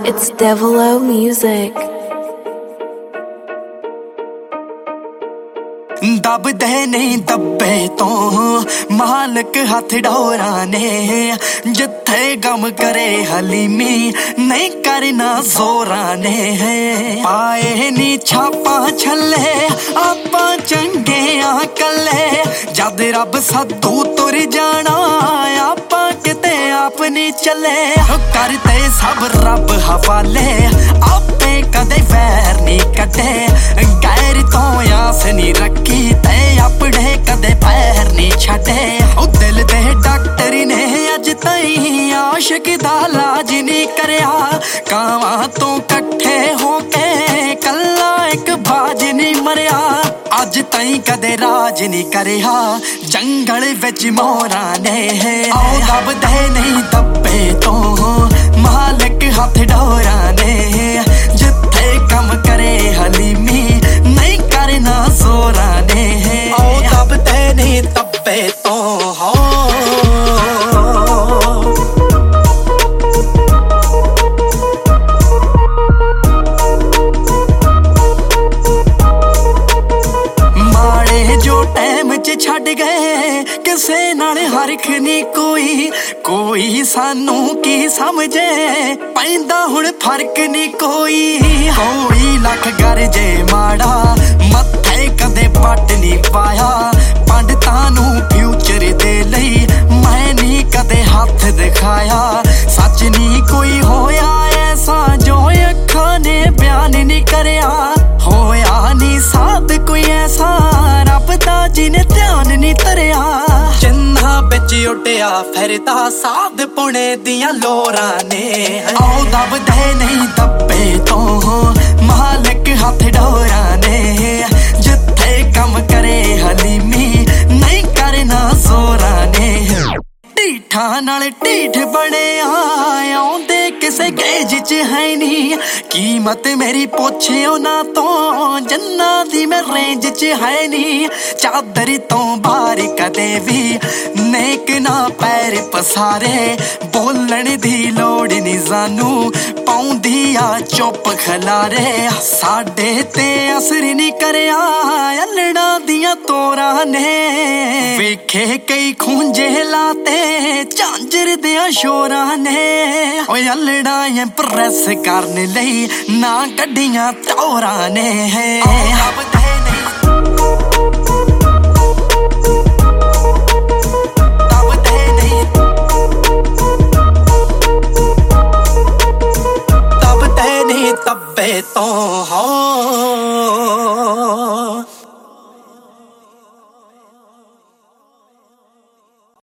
It's Devil O Music. दबदे नहीं दब्बे तो मालक हाथ डोरा ने जिथे गम करे हलीमी नहीं करना जोरा ने पाए नी छापा छले आपा चंगे कले जद रब सदू तुर जाना आपा किते आप नहीं चले करते सब रब हवाले आपे कदे वैर नहीं कटे गैर तो आस नहीं रखी ते अपने कदे पैर नहीं छटे दिल दे डॉक्टरी ने अज तई आशिक दा इलाज नहीं करया कावां तो कट्ठे होके कल्ला एक बाज नहीं मरिया अज तई कदे राज नहीं करया जंगल विच मोरा ने आओ दबदे नहीं दब्बे तो मालिक हाथ डोरा ने जिथे कम करे हलीमी नहीं करना जोरा ने आओ दबदे नहीं दब्बे तो हो छड़ गए किसे नाल हरख नी कोई सानू की समझे पैंदा हुण फर्क नी कोई लख गरजे माड़ा मत्थे कदे पट नी पाया पंडितां नू फ्यूचर दे लई मैं नी कदे हाथ दिखाया सच नी कोई होया ऐसा जो अखां ने बयान नी करया होया नी साथ कोई ऐसा रब दा जिने ध्यान नी तरया जिन्ना बिच उड्डिया फिरदा साध पुणे दियां लोरां ने आओ दबदे नहीं दब्बे तो मालिक हाथ डोरा ने जिथे कम करे हलीमी नहीं करना जोरा ने ढीठा नाल ढीठ बने आउंदे किसे गेज च है नी कीमत मेरी पूछे ना तो जन्ना दी मैं रेंज च है नी चादर तो बाहर कदे भी नेक ना पैर पसारे बोलण दी लोड़ नी जानू पाउंदी आ चुप खलारे साडे ते असर नी करया अलड़ा दियां तोरा ने वेखे कई खूंजे लाते झांजर दियां शोरा ने ओए अलड़ा प्रेस करने लई ना गड्डियां तौरा ने दबदे नहीं दबदे नहीं दबदे नहीं दब्बे तो हो